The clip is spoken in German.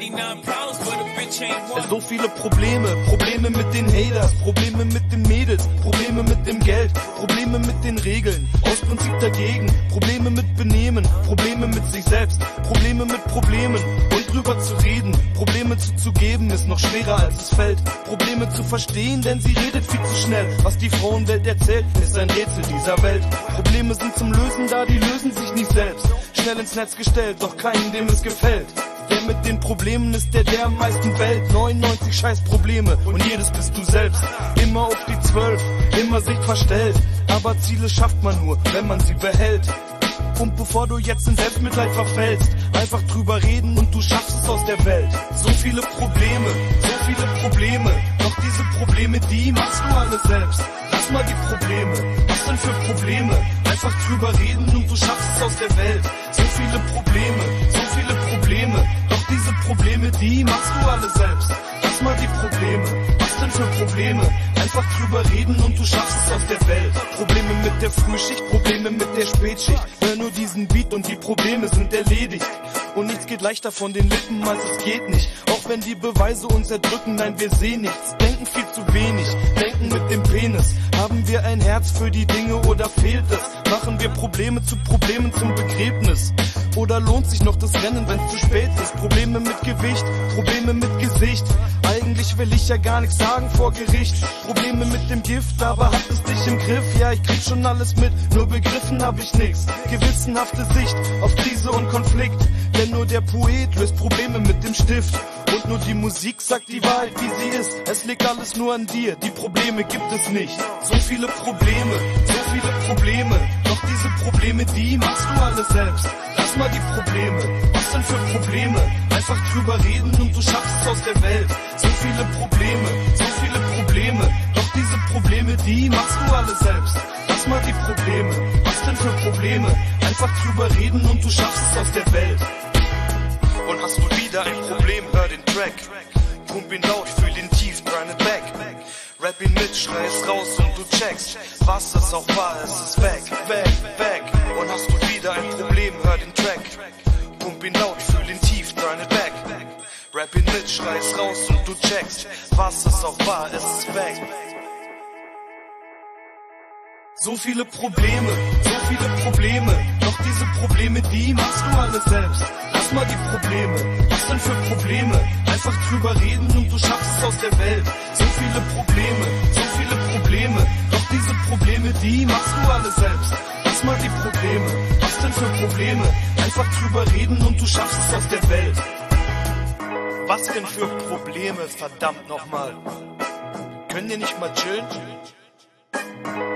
99 problems, but a bitch ain't one. So viele Probleme, Probleme mit den Haters, Probleme mit den Mädels, Probleme mit dem Geld, Probleme mit den Regeln, aus Prinzip dagegen, Probleme mit Benehmen, Probleme mit sich selbst, Probleme mit Problemen und drüber zu reden, Probleme zuzugeben ist noch schwerer als es fällt, Probleme zu verstehen, denn sie redet viel zu schnell, was die Frauenwelt erzählt, ist ein Rätsel dieser Welt, Probleme sind zum Lösen da, die lösen sich nicht selbst, schnell ins Netz gestellt, doch keinen, dem es gefällt. Der mit den Problemen ist der am meisten bellt. 99 scheiß Probleme und jedes bist du selbst. Immer auf die 12, immer sich verstellt. Aber Ziele schafft man nur, wenn man sie behält. Und bevor du jetzt in Selbstmitleid verfällst, einfach drüber reden und du schaffst es aus der Welt. So viele Probleme, doch diese Probleme, die machst du alle selbst. Lass mal die Probleme, was denn für Probleme? Einfach drüber reden und du schaffst es aus der Welt. So viele Probleme, doch diese Probleme, die machst du alle selbst. Lass mal die Probleme, was denn für Probleme? Einfach drüber reden und du schaffst es aus der Welt. Probleme mit der Frühschicht, Probleme mit der Spätschicht. Hör nur diesen Beat und die Probleme sind erledigt. Und nichts geht leichter von den Lippen, als es geht nicht. Auch wenn die Beweise uns erdrücken, nein, wir sehen nichts. Denken viel zu wenig, denken mit dem Penis. Haben wir ein Herz für die Dinge oder fehlt es? Machen wir Probleme zu Problemen zum Begräbnis? Oder lohnt sich noch das Rennen, wenn's zu spät ist? Probleme mit Gewicht, Probleme mit Gesicht. Eigentlich will ich ja gar nichts sagen vor Gericht. Probleme mit dem Gift, aber hat es dich im Griff? Ja, ich krieg schon alles mit, nur begriffen hab ich nix. Gewissenhafte Sicht auf Krise und Konflikt. Denn nur der Poet löst Probleme mit dem Stift. Und nur die Musik sagt die Wahrheit, wie sie ist. Es liegt alles nur an dir, die Probleme gibt es nicht. So viele Probleme, doch diese Probleme, die machst du alle selbst. Lass mal die Probleme, was denn für Probleme? Einfach drüber reden und du schaffst es aus der Welt. So viele Probleme, doch diese Probleme, die machst du alle selbst. Lass mal die Probleme, was denn für Probleme? Einfach drüber reden und du schaffst es aus der Welt. Und hast du wieder ein Problem, hör den Track. Pump ihn laut, fühl ihn tief, turn it back. Rap ihn mit, schrei es raus und du checkst. Was es auch war, es ist weg. Und hast du wieder ein Problem, hör den Track. Pump ihn laut, fühl ihn tief, turn it back. Rap ihn mit, schrei es raus und du checkst. Was es auch war, es ist weg. So viele Probleme, doch diese Probleme, die machst du alle selbst. Lass mal die Probleme, was denn für Probleme? Einfach drüber reden und du schaffst es aus der Welt. So viele Probleme, doch diese Probleme, die machst du alle selbst. Lass mal die Probleme, was denn für Probleme? Einfach drüber reden und du schaffst es aus der Welt. Was denn für Probleme, verdammt nochmal? Können ihr nicht mal chillen?